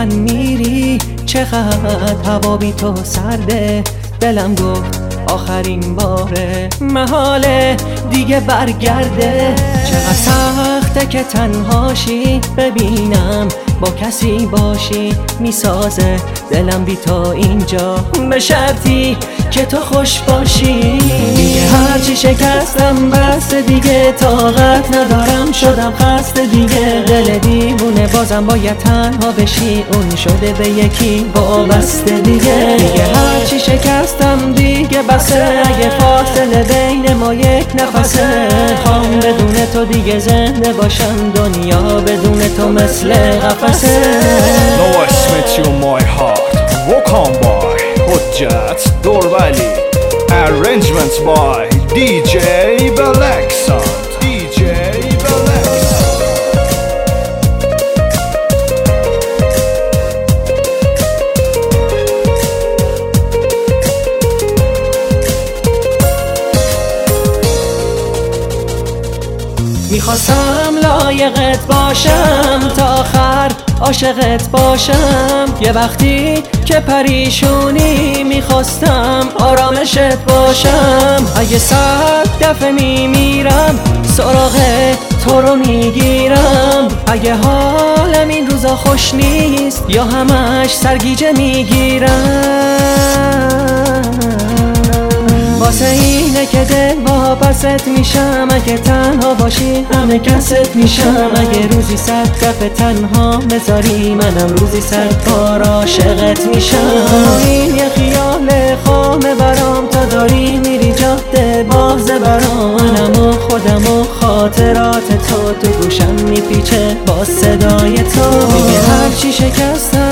من میری چقدر هوا بی تو سرده. دلم گفت آخرین باره محاله دیگه برگرده. چقدر سخته که تنهاشی ببینم با کسی باشی میسازه دلم بی تو اینجا به شرطی که تو خوش باشی. دیگه هرچی شکستم بس دیگه طاقت ندارم شدم خسته دیگه. دل دیوونه بازم باید تنها بشی اون شده به یکی وابسته دیگه. دیگه هرچی شکستم دیگه بسه اگه فاصله بین ما یک نفسه. خوام بدون تو دیگه زنده باشم دنیا بدون تو مثل قفسه. Now I smit you my heart Walk on by حجت درولی Arrangements by DJ Balaxon DJ Balaxon. میخواستم لایقت باشم تا آخر عاشقت باشم. یه وقتی که پریشونی میخواستم آرامشت باشم. اگه 100 دفعه میمیرم سراغ تو رو میگیرم. اگه حالم این روزا خوش نیست یا همش سرگیجه میگیرم. واسه اینه که دل واپست میشم اگه تنها باشی همه کست میشم. اگه روزی 100 دفعه تنها بذاری منم روزی 100 بار عاشقت میشم. این یه خیال خامه برام تا داری میری جاده بازه برام. منم و خودم و خاطرات تو گوشم میپیچه با صدای تو. دیگه هرچی شکستم